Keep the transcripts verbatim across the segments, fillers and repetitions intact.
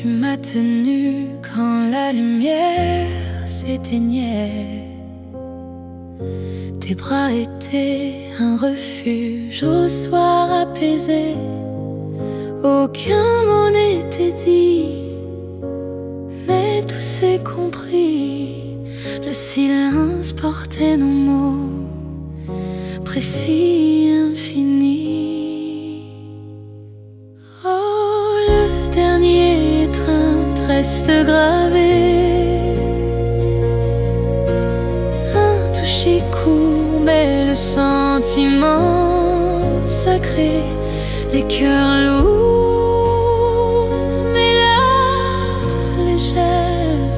Tu m'as tenu quand la lumière s'éteignait. Tes bras étaient un refuge au soir apaisé. Aucun mot n'était dit, mais tout s'est compris. Le silence portait nos mots, précis, infinis. Oh, le dernier étreinte reste gravé. Un toucher court, mais le sentiment sacré. Les cœurs lourds, mais la légère.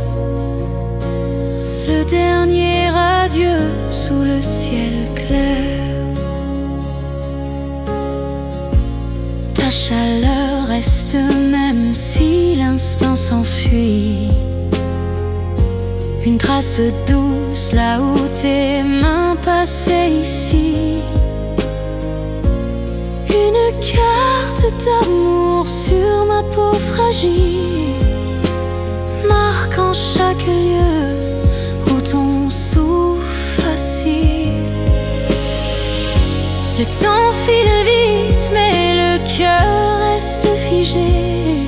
Le dernier adieu sous le ciel clair. Ta chaleur reste même si l'instant s'enfuit. Une trace douce là où tes mains passaient ici. Une carte d'amour sur ma peau fragile, marquant chaque lieu où ton souffle assis. Le temps file vite, mais le cœur reste figé.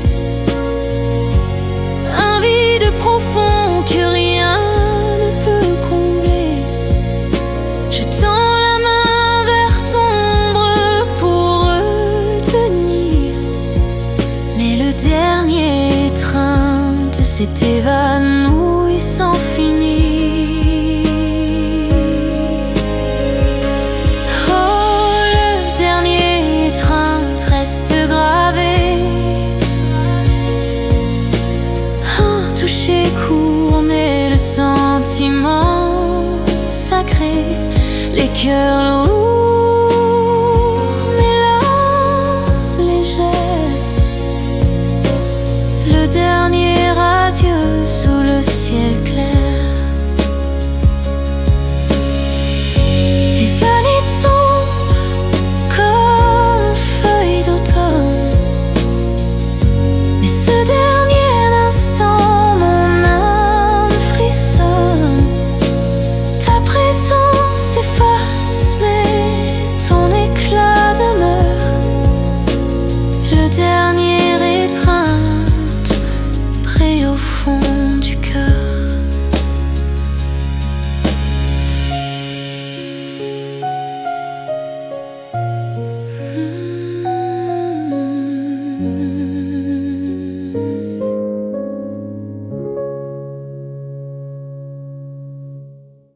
Un vide profond que rien ne peut combler. Je tends la main vers ton ombre pour retenir, mais le dernier étreinte s'est évanoui sans finir. Court, mais le sentiment sacré. Les cœurs lourds, mais l'âme légère. Le dernier adieu sous le ciel clair. Les années tombent comme feuilles d'automne, mais ce dernier instant s'efface, mais ton éclat demeure. Le dernier étreinte brille au fond.